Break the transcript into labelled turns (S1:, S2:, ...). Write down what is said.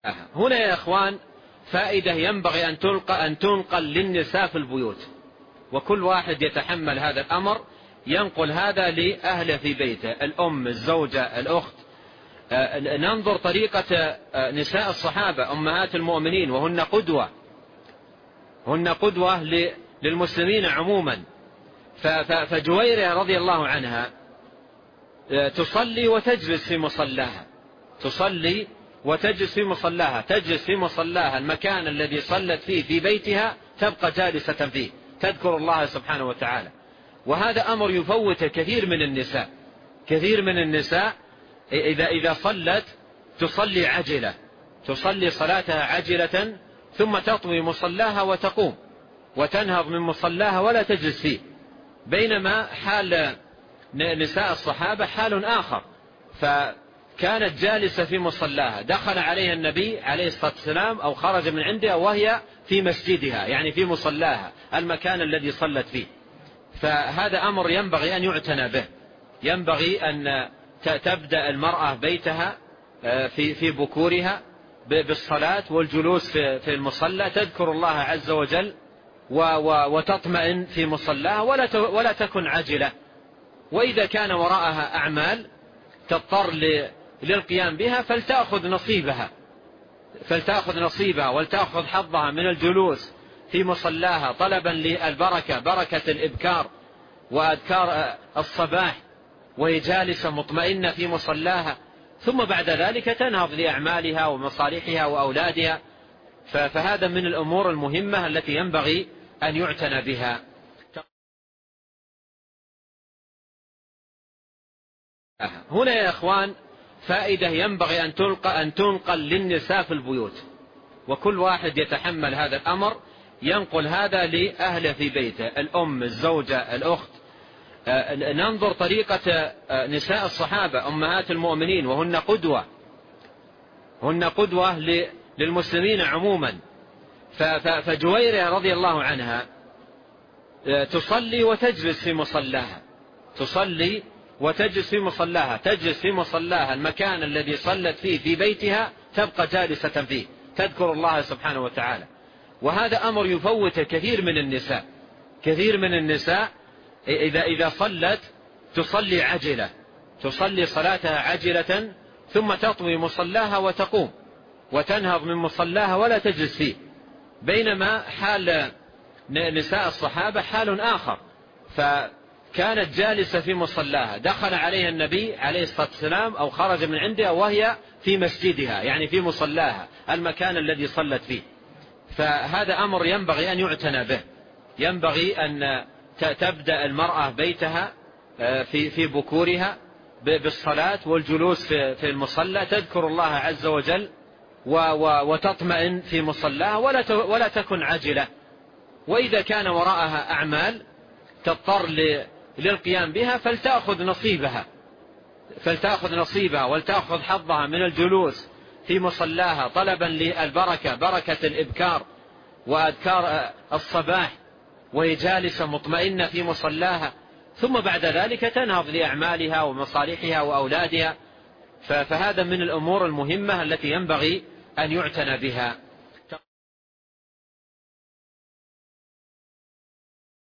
S1: هنا يا إخوان فائدة ينبغي أن تنقل للنساء في البيوت، وكل واحد يتحمل هذا الأمر، ينقل هذا لأهله في بيته، الأم، الزوجة، الأخت. ننظر طريقة نساء الصحابة أمهات المؤمنين، هن قدوة للمسلمين عموما. فجويرية رضي الله عنها تصلي وتجلس في مصلاها، تصلي وتجلس في مصلاها، تجلس في مصلاها المكان الذي صلت فيه في بيتها، تبقى جالسة فيه تذكر الله سبحانه وتعالى. وهذا أمر يفوت كثير من النساء إذا صلت تصلي عجلة، تصلي صلاتها عجلة، ثم تطوي مصلاها وتقوم وتنهض من مصلاها ولا تجلس فيه. بينما حال نساء الصحابة حال آخر، فكانت جالسة في مصلاها، دخل عليها النبي عليه الصلاة والسلام أو خرج من عندها وهي في مسجدها، يعني في مصلاها المكان الذي صلت فيه. فهذا أمر ينبغي أن يعتنى به، ينبغي أن تبدأ المرأة بيتها في بكورها بالصلاة والجلوس في المصلى، تذكر الله عز وجل وتطمئن في مصلاها ولا تكن عجلة. وإذا كان وراءها أعمال تضطر للقيام بها فلتأخذ نصيبها ولتأخذ حظها من الجلوس في مصلاها طلبا للبركة، بركة الإبكار وأذكار الصباح، وهي جالسة مطمئنة في مصلاها، ثم بعد ذلك تنهض لأعمالها ومصالحها وأولادها. فهذا من الأمور المهمة التي ينبغي أن يعتنى بها. هنا يا إخوان فائدة ينبغي أن تنقل للنساء في البيوت، وكل واحد يتحمل هذا الأمر، ينقل هذا لأهله في بيته، الأم، الزوجة، الأخت. ننظر طريقة نساء الصحابة أمهات المؤمنين، وهن قدوة للمسلمين عموما. فجويرية رضي الله عنها تصلي وتجلس في مصلاها، تصلي وتجلس في مصلاها، تجلس في مصلاها المكان الذي صلت فيه في بيتها، تبقى جالسة فيه تذكر الله سبحانه وتعالى. وهذا أمر يفوت كثير من النساء إذا صلت تصلي عجلة، تصلي صلاتها عجلة، ثم تطوي مصلاها وتقوم وتنهض من مصلاها ولا تجلس فيه. بينما حال نساء الصحابة حال آخر، فكانت جالسة في مصلاها، دخل عليها النبي عليه الصلاة والسلام أو خرج من عندها وهي في مسجدها، يعني في مصلاها المكان الذي صلت فيه. فهذا أمر ينبغي أن يعتنى به، ينبغي أن تبدأ المرأة بيتها في بكورها بالصلاة والجلوس في المصلى، تذكر الله عز وجل وتطمئن في مصلاها ولا تكن عجلة. وإذا كان وراءها أعمال تضطر للقيام بها فلتأخذ نصيبها ولتأخذ حظها من الجلوس في مصلاها طلبا للبركة، بركة الإبكار وأذكار الصباح، وهي جالسة مطمئنة في مصلاها، ثم بعد ذلك تنهض لأعمالها ومصالحها وأولادها. فهذا من الأمور المهمة التي ينبغي أن يعتنى بها.